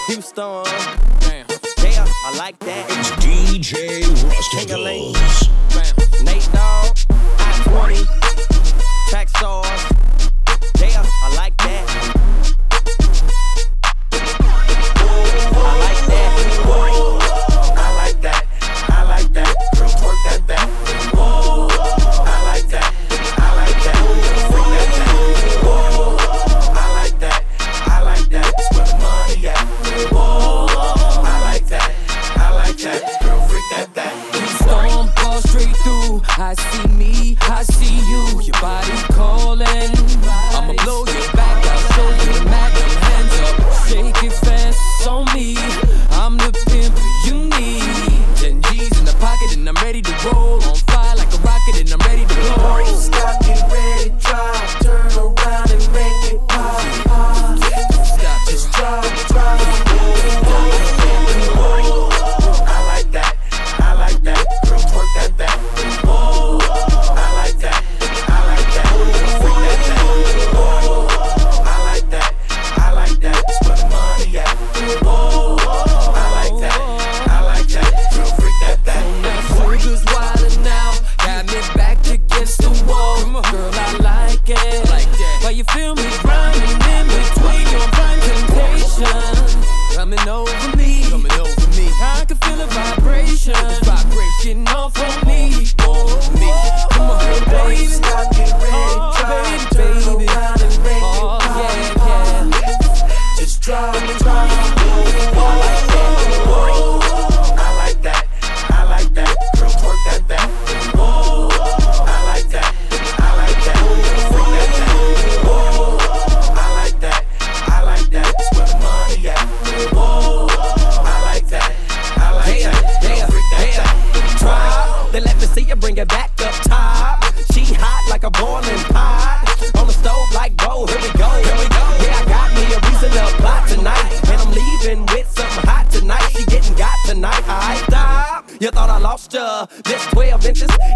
Houston. Damn. Yeah, I like that. It's DJ Rusticles. Nate Dogg, I-20, Track Stars. Yeah, I like that. I like that. Whoa. I like that. I like that. Girl, twerk that back. Whoa. I like that. I like that. Freak that back. Whoa. I like that. I like that. It's where the money at. Whoa. I like that. I like that. Girl, freak that back. Storm ball straight through. I see me, I see you. Your body calling. I'ma blow your back. I'll show you the magnum. Hands up, shake it fast on me. I'm the pimp you need. 10 G's in the pocket and I'm ready to roll. On fire like a rocket and I'm ready to blow. Stop, get ready, drive. Turn around and make it pop. Stop, Just drive. I like that. I like that. Girl, twerk that back. Whoa. I like that. I like that. Freak that back. Whoa. I like that. I like that. It's where the money at. Whoa. I like that. I like that. Girl, freak that back. Now sugar's wildin' now. Got me back against the wall. Girl, I like it. Why you feel me grinding in between your prime temptation? Coming over me. I can feel a vibration. Getting off on me. Come on, baby. Stop, get ready, drive. Turn around and make it pop. Yeah. Just drive. I like that. I like that. Girl, twerk that back. Whoa. I like that. I like that. Freak that back. Whoa. I like that. I like that. It's where the money at. Whoa. I like that. I like that. Girl, freak that back. Try, then let me see you bring it back up top. She hot like a boiling pot. On the stove like, whoa, here we go. Yeah, I got me a reason to plot tonight. And I'm leaving with something hot tonight. She getting got tonight, I stop. You thought I lost ya, just 12 inches.